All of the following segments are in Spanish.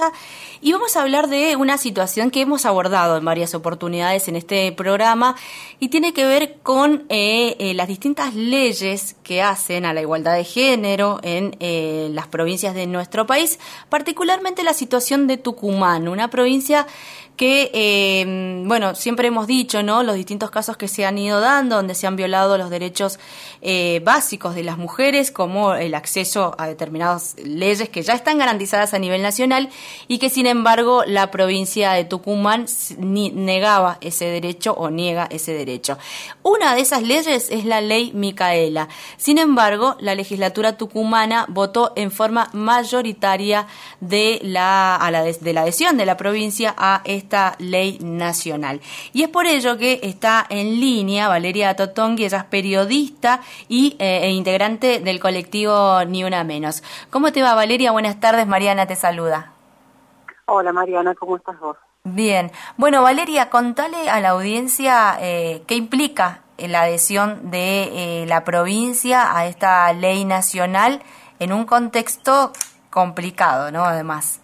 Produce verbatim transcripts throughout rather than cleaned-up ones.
casa y vamos a hablar de una situación que hemos abordado en varias oportunidades en este programa y tiene que ver con eh, eh, las distintas leyes que hacen a la igualdad de género en eh, las provincias de nuestro país, particularmente la situación de Tucumán, una provincia que, eh, bueno, siempre hemos dicho, ¿no?, los distintos casos que se han ido dando, donde se han violado los derechos eh, básicos de las mujeres, como el acceso a determinadas leyes que ya están garantizadas a nivel nacional y que, sin embargo, la provincia de Tucumán ni negaba ese derecho o niega ese derecho. Una de esas leyes es la ley Micaela. Sin embargo, la legislatura tucumana votó en forma mayoritaria de la, a la de, de la adhesión de la provincia a esta esta ley nacional. Y es por ello que está en línea Valeria Totongui, ella es periodista y eh, e integrante del colectivo Ni Una Menos. ¿Cómo te va, Valeria? Buenas tardes, Mariana te saluda. Hola, Mariana, ¿cómo estás vos? Bien. Bueno, Valeria, contale a la audiencia eh, qué implica la adhesión de eh, la provincia a esta ley nacional en un contexto complicado, ¿no? Además.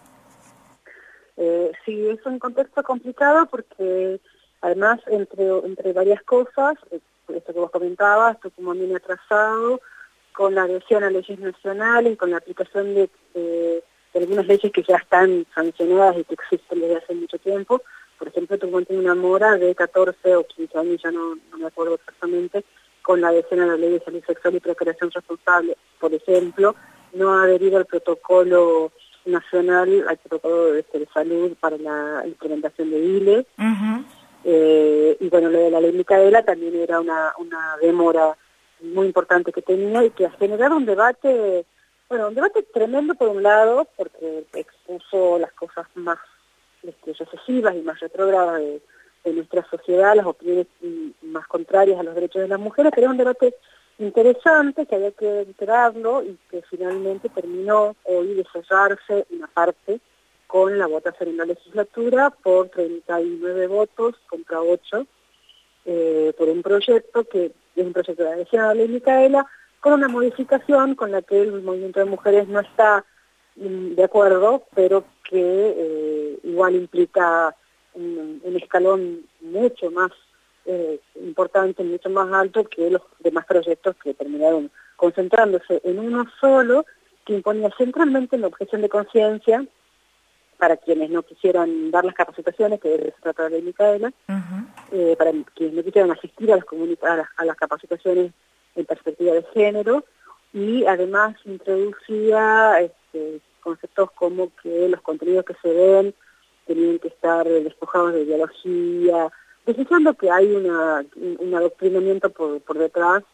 Eh, sí, es un contexto complicado porque además entre entre varias cosas, esto que vos comentabas, Tucumán viene atrasado con la adhesión a leyes nacionales y con la aplicación de, de, de algunas leyes que ya están sancionadas y que existen desde hace mucho tiempo. Por ejemplo, Tucumán tiene una mora de catorce o quince años, ya no, no me acuerdo exactamente, con la adhesión a la ley de salud sexual y procreación responsable. Por ejemplo, no ha adherido al protocolo nacional, al protocolo de, de salud para la implementación de I L E. Uh-huh. eh, y bueno, lo de la ley Micaela también era una, una demora muy importante que tenía y que ha generado un debate, bueno, un debate tremendo por un lado, porque expuso las cosas más este, recesivas y más retrógradas de, de nuestra sociedad, las opiniones más contrarias a los derechos de las mujeres, pero era un debate interesante que había que enterarlo y que finalmente terminó hoy de cerrarse una parte con la votación en la legislatura por treinta y nueve votos contra ocho eh, por un proyecto que es un proyecto de adhesión a la ley Micaela con una modificación con la que el movimiento de mujeres no está mm, de acuerdo, pero que eh, igual implica un, un escalón mucho más Eh, importante, mucho más alto que los demás proyectos que terminaron concentrándose en uno solo, que imponía centralmente la objeción de conciencia para quienes no quisieran dar las capacitaciones, que se trata de la ley Micaela, uh-huh. eh, para quienes no quisieran asistir a las, a las, a las capacitaciones en perspectiva de género, y además introducía este, conceptos como que los contenidos que se ven tenían que estar despojados de ideología, precisando que hay una, un adoctrinamiento por, por detrás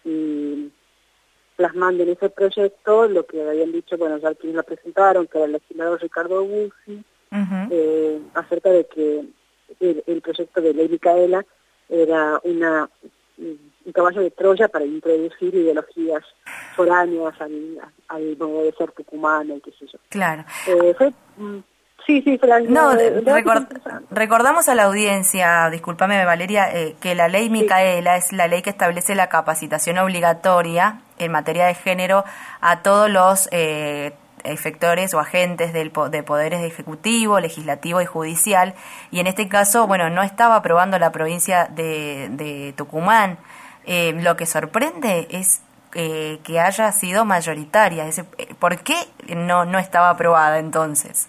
y plasmando en ese proyecto lo que habían dicho, bueno, ya quienes lo presentaron, que era el legislador Ricardo Bussi, uh-huh. eh, acerca de que el, el proyecto de ley Micaela era una, un caballo de Troya para introducir ideologías foráneas al, al modo de ser tucumano y qué sé yo. Claro. Eh, fue... Sí, sí, Fran, no, record, recordamos a la audiencia, discúlpame Valeria, eh, que la ley Micaela sí. es la ley que establece la capacitación obligatoria en materia de género a todos los eh, efectores o agentes del de poderes ejecutivo, legislativo y judicial, y en este caso, bueno, no estaba aprobando la provincia de, de Tucumán. Eh, lo que sorprende es eh, que haya sido mayoritaria. Ese, ¿por qué no, no estaba aprobada entonces?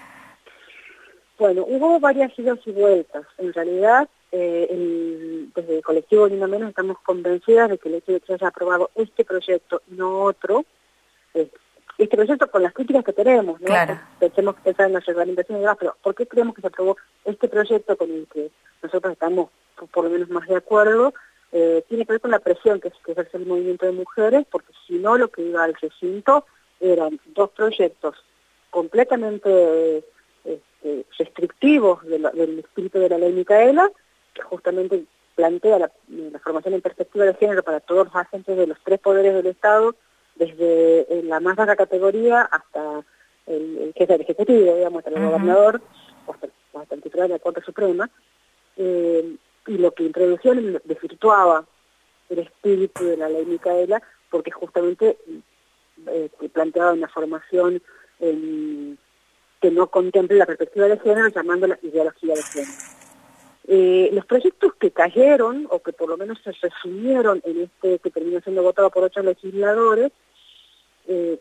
Bueno, hubo varias idas y vueltas. En realidad, eh, el, desde el colectivo Ni Una Menos estamos convencidas de que el hecho de que se haya aprobado este proyecto y no otro, eh, este proyecto con las críticas que tenemos, ¿no? Claro. Tenemos que pensar en la reglamentación y demás, pero ¿por qué creemos que se aprobó este proyecto con el que nosotros estamos por, por lo menos más de acuerdo? Eh, tiene que ver con la presión que, que ejerce el movimiento de mujeres, porque si no lo que iba al recinto eran dos proyectos completamente... Eh, Este, restrictivos de la, del espíritu de la ley Micaela, que justamente plantea la, la formación en perspectiva de género para todos los agentes de los tres poderes del Estado, desde la más baja categoría hasta el, el que es el Ejecutivo, digamos, hasta el uh-huh. gobernador, o hasta, hasta el titular de la Corte Suprema, eh, y lo que introducía desvirtuaba el espíritu de la ley Micaela, porque justamente eh, planteaba una formación en que no contemple la perspectiva de género, llamándola ideología de género. Eh, los proyectos que cayeron, o que por lo menos se resumieron en este que terminó siendo votado por ocho legisladores, eh,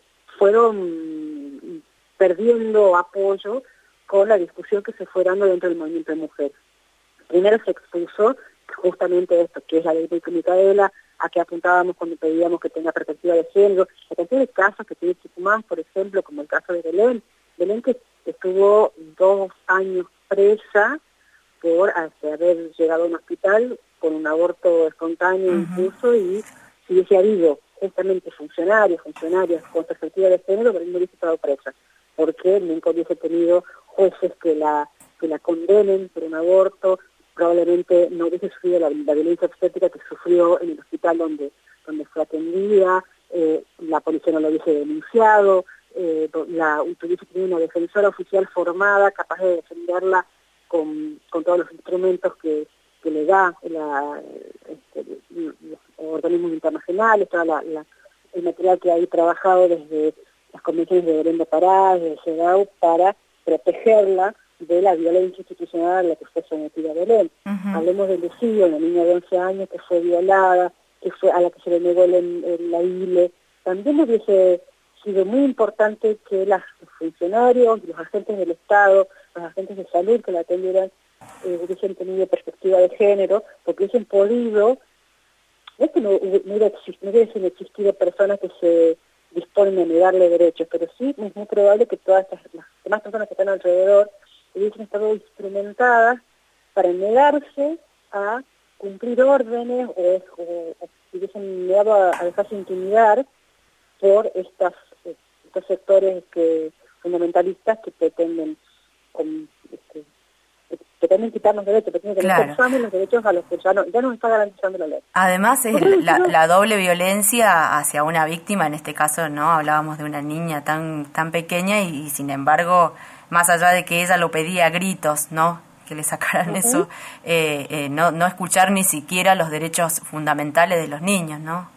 fueron perdiendo apoyo con la discusión que se fue dando dentro del movimiento de mujeres. Primero se expuso justamente esto, que es la ley de Micaela, a que apuntábamos cuando pedíamos que tenga perspectiva de género, la cantidad de casos que tiene Tucumán, por ejemplo, como el caso de Belén, Belén que estuvo dos años presa por haber llegado a un hospital con un aborto espontáneo uh-huh. incluso, y si hubiese habido justamente funcionarios, funcionarias con perspectiva de género, pero no hubiese estado presa, porque nunca hubiese tenido jueces que la que la condenen por un aborto, probablemente no hubiese sufrido la, la violencia obstétrica que sufrió en el hospital donde, donde fue atendida, eh, la policía no lo hubiese denunciado, eh, la, hubiese tenido una defensora oficial formada, capaz de defenderla con, con todos los instrumentos que, que le da la, este, los organismos internacionales, toda la, la, el material que hay trabajado desde las convenciones de Belén de Pará, de CEDAW, para protegerla de la violencia institucional a la que fue sometida Belén. Uh-huh. Hablemos de Lucía, una niña de once años que fue violada, que fue a la que se le negó el, el, la I L E. También hubiese sido muy importante que las, los funcionarios, los agentes del Estado, los agentes de salud que la atendieran, eh, hubiesen tenido perspectiva de género, porque hubiesen podido, no es que no, no, hubiera exist, no hubiesen existido personas que se disponen a negarle derechos, pero sí es muy probable que todas estas, las demás personas que están alrededor hubiesen estado instrumentadas para negarse a cumplir órdenes o, o, o hubiesen negado a, a dejarse intimidar por estas, estos sectores que, fundamentalistas que pretenden, con, este, que pretenden quitarnos derechos, pretenden que claro. nosotros los derechos a los que ya no, ya nos está garantizando la ley. Además es la, la doble violencia hacia una víctima, en este caso no hablábamos de una niña tan tan pequeña y, y sin embargo, más allá de que ella lo pedía a gritos, ¿no? Que le sacaran uh-huh. eso, eh, eh, no, no escuchar ni siquiera los derechos fundamentales de los niños, ¿no?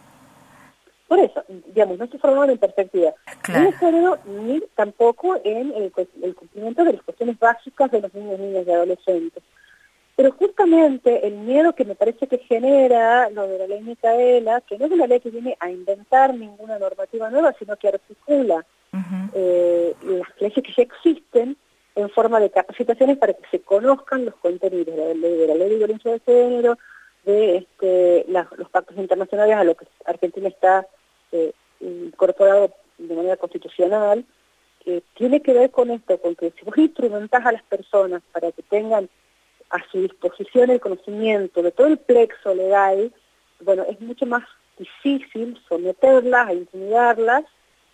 Por eso, digamos, no se formaron en perspectiva, claro. ni de género, ni tampoco en el, el cumplimiento de las cuestiones básicas de los niños, niñas y adolescentes. Pero justamente el miedo que me parece que genera lo de la ley Micaela, que no es una ley que viene a inventar ninguna normativa nueva, sino que articula uh-huh. eh, las leyes que ya existen en forma de capacitaciones para que se conozcan los contenidos de la ley de, la ley de violencia de género, de este, la, los pactos internacionales a los que Argentina está eh, incorporado de manera constitucional, que tiene que ver con esto, con que si vos instrumentás a las personas para que tengan a su disposición el conocimiento de todo el plexo legal, bueno, es mucho más difícil someterlas, a intimidarlas,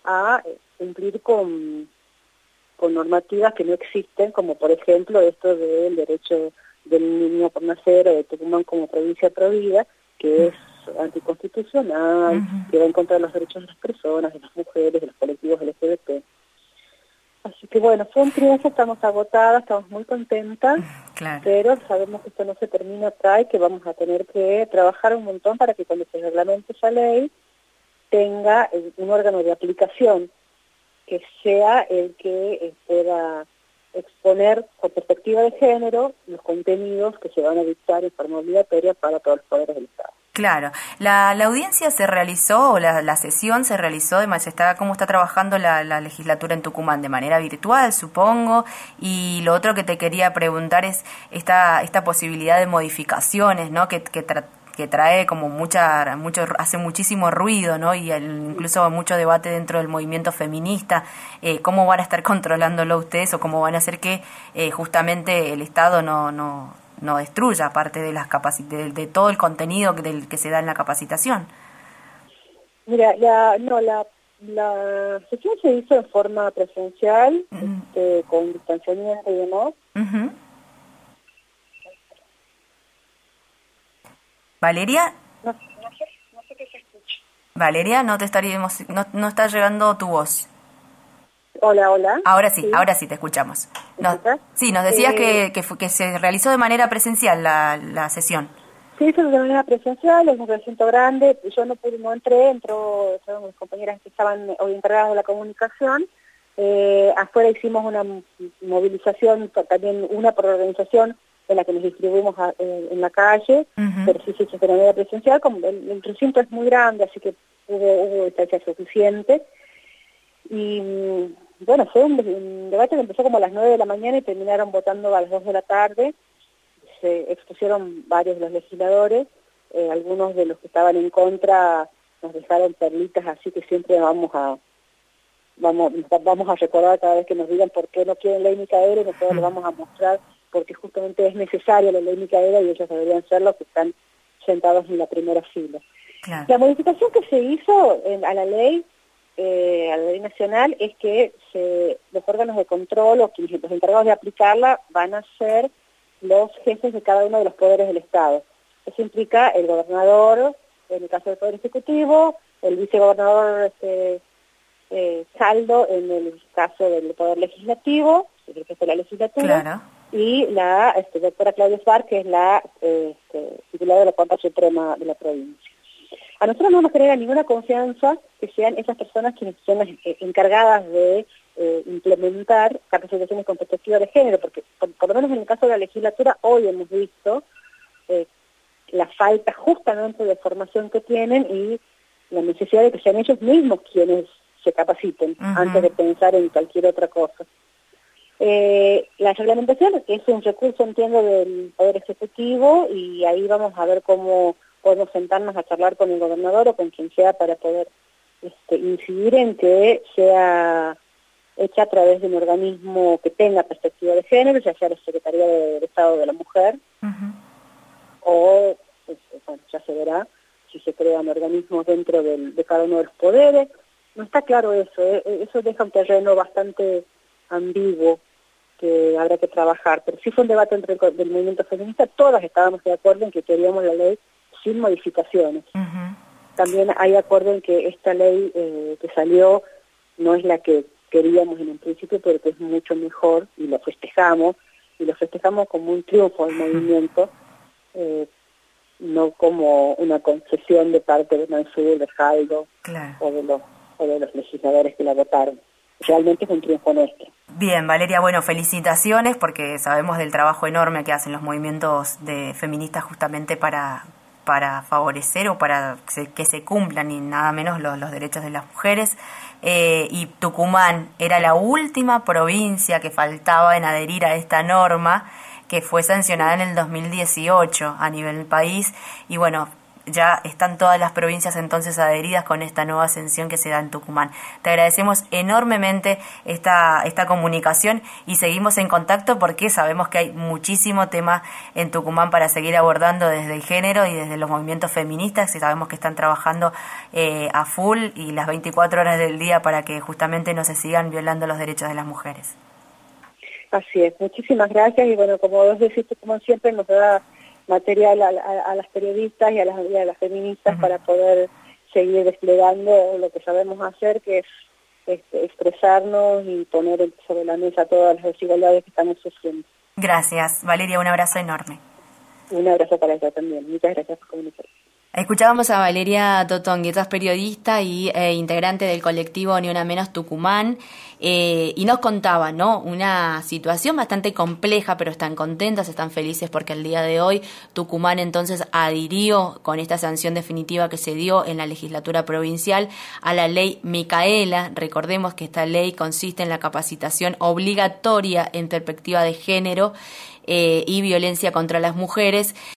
a eh, cumplir con, con normativas que no existen, como por ejemplo esto del derecho del niño por nacer o de Tucumán como provincia prohibida, que es anticonstitucional, uh-huh. que va en contra de los derechos de las personas, de las mujeres, de los colectivos L G B T. Así que bueno, fue un triunfo, estamos agotadas, estamos muy contentas, claro. pero sabemos que esto no se termina acá y que vamos a tener que trabajar un montón para que cuando se reglamente esa ley tenga un órgano de aplicación que sea el que pueda exponer con perspectiva de género los contenidos que se van a dictar en forma obligatoria para todos los poderes del Estado. Claro. La, la audiencia se realizó, o la, la sesión se realizó, además está cómo está trabajando la, la legislatura en Tucumán, de manera virtual, supongo, y lo otro que te quería preguntar es esta esta posibilidad de modificaciones, ¿no? Que, que tra- que trae como mucha, mucho, hace muchísimo ruido, ¿no? Y el, incluso mucho debate dentro del movimiento feminista. Eh, ¿Cómo van a estar controlándolo ustedes o cómo van a hacer que eh, justamente el Estado no, no, no destruya parte de las capaci- de, de todo el contenido del que se da en la capacitación? Mira, la, no, la, la sesión se hizo en forma presencial, uh-huh. este, con distanciamiento y demás. Uh-huh. ¿Valeria? No, no sé, no sé qué se escucha. Valeria, no te estaríamos, no, no está llegando tu voz. Hola, hola. Ahora sí, sí. ahora sí te escuchamos. Nos, sí, nos decías eh, que, que, fue, que se realizó de manera presencial la, la sesión. Sí, se hizo de manera presencial, es un recinto grande, yo no pude, no entré, entró, fueron mis compañeras que estaban hoy encargadas de la comunicación, Eh, afuera hicimos una movilización, también una por organización, en la que nos distribuimos a, eh, en la calle, uh-huh. pero sí se hizo de manera presencial, como el, el recinto es muy grande, así que hubo, hubo distancia suficiente. Y bueno, fue un, un debate que empezó como a las nueve de la mañana y terminaron votando a las dos de la tarde. Se expusieron varios de los legisladores, eh, algunos de los que estaban en contra nos dejaron perlitas, así que siempre vamos a vamos vamos a recordar cada vez que nos digan por qué no quieren ley Micaela, y nosotros les vamos a mostrar porque justamente es necesaria la ley Micaela y ellos deberían ser los que están sentados en la primera fila. Claro. La modificación que se hizo en, a la ley eh, a la ley nacional es que se, los órganos de control o quienes los encargados de aplicarla van a ser los jefes de cada uno de los poderes del Estado. Eso implica el gobernador, en el caso del Poder Ejecutivo, el vicegobernador este, eh, Saldo en el caso del Poder Legislativo, el jefe de la legislatura, claro. y la este, doctora Claudia Sbar, que es la eh, este, titular de la Corte Suprema de la provincia. A nosotros no nos genera ninguna confianza que sean esas personas quienes son las eh, encargadas de eh, implementar capacitaciones con perspectiva de género, porque por, por lo menos en el caso de la legislatura hoy hemos visto eh, la falta justamente de formación que tienen y la necesidad de que sean ellos mismos quienes se capaciten uh-huh. antes de pensar en cualquier otra cosa. Eh, la reglamentación es un recurso, entiendo, del Poder Ejecutivo y ahí vamos a ver cómo podemos sentarnos a charlar con el gobernador o con quien sea para poder este, incidir en que sea hecha a través de un organismo que tenga perspectiva de género, ya sea la Secretaría de, de Estado de la Mujer, uh-huh. o, pues, bueno, ya se verá si se crean organismos dentro del, de cada uno de los poderes. No está claro eso, ¿eh? Eso deja un terreno bastante ambiguo que habrá que trabajar, pero sí fue un debate entre el del movimiento feminista, todas estábamos de acuerdo en que queríamos la ley sin modificaciones. Uh-huh. También hay acuerdo en que esta ley eh, que salió no es la que queríamos en un principio, pero que es mucho mejor, y lo festejamos, y lo festejamos como un triunfo del movimiento, eh, no como una concesión de parte de Mansur, de Jaldo, claro. o, de los, o de los legisladores que la votaron. Realmente es un triunfo nuestro. Bien, Valeria, bueno, felicitaciones porque sabemos del trabajo enorme que hacen los movimientos de feministas justamente para, para favorecer o para que se cumplan y nada menos los, los derechos de las mujeres. Eh, y Tucumán era la última provincia que faltaba en adherir a esta norma que fue sancionada en el dos mil dieciocho a nivel país y bueno, ya están todas las provincias entonces adheridas con esta nueva ascensión que se da en Tucumán. Te agradecemos enormemente esta, esta comunicación y seguimos en contacto porque sabemos que hay muchísimo tema en Tucumán para seguir abordando desde el género y desde los movimientos feministas y sabemos que están trabajando eh, a full y las veinticuatro horas del día para que justamente no se sigan violando los derechos de las mujeres. Así es, muchísimas gracias y bueno, como vos decís, como siempre nos da material a, a, a las periodistas y a las, y a las feministas uh-huh. para poder seguir desplegando lo que sabemos hacer, que es este, expresarnos y poner sobre la mesa todas las desigualdades que estamos sufriendo. Gracias, Valeria, un abrazo enorme. Un abrazo para ella también, muchas gracias por comunicar. Escuchábamos a Valeria Totongi, ella es periodista y eh, integrante del colectivo Ni Una Menos Tucumán, eh, y nos contaba, ¿no?, una situación bastante compleja, pero están contentas, están felices porque el día de hoy Tucumán entonces adhirió con esta sanción definitiva que se dio en la legislatura provincial a la ley Micaela. Recordemos que esta ley consiste en la capacitación obligatoria en perspectiva de género eh, y violencia contra las mujeres.